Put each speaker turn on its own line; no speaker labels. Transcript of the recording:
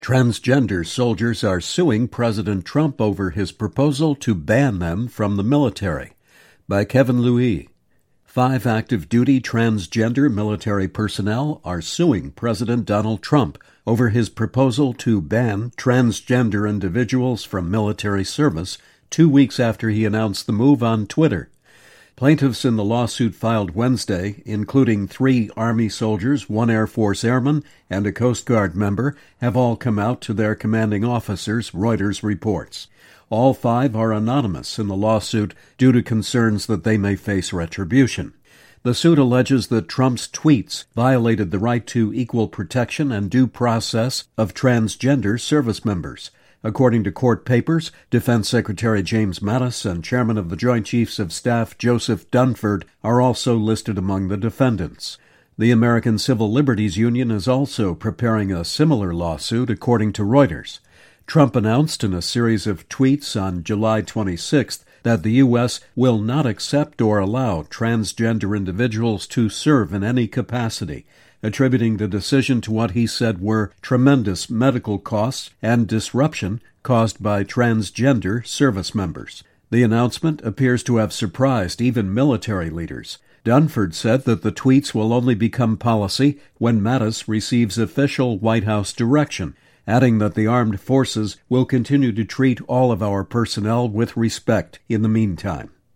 Transgender soldiers are suing President Trump over his proposal to ban them from the military. By Kevin Louis. 5 active-duty transgender military personnel are suing President Donald Trump over his proposal to ban transgender individuals from military service 2 weeks after he announced the move on Twitter. Plaintiffs in the lawsuit filed Wednesday, including 3 Army soldiers, 1 Air Force airman, and a Coast Guard member, have all come out to their commanding officers, Reuters reports. All 5 are anonymous in the lawsuit due to concerns that they may face retribution. The suit alleges that Trump's tweets violated the right to equal protection and due process of transgender service members. According to court papers, Defense Secretary James Mattis and Chairman of the Joint Chiefs of Staff Joseph Dunford are also listed among the defendants. The American Civil Liberties Union is also preparing a similar lawsuit, according to Reuters. Trump announced in a series of tweets on July 26th that the U.S. will not accept or allow transgender individuals to serve in any capacity, attributing the decision to what he said were tremendous medical costs and disruption caused by transgender service members. The announcement appears to have surprised even military leaders. Dunford said that the tweets will only become policy when Mattis receives official White House direction, adding that the armed forces will continue to treat all of our personnel with respect in the meantime.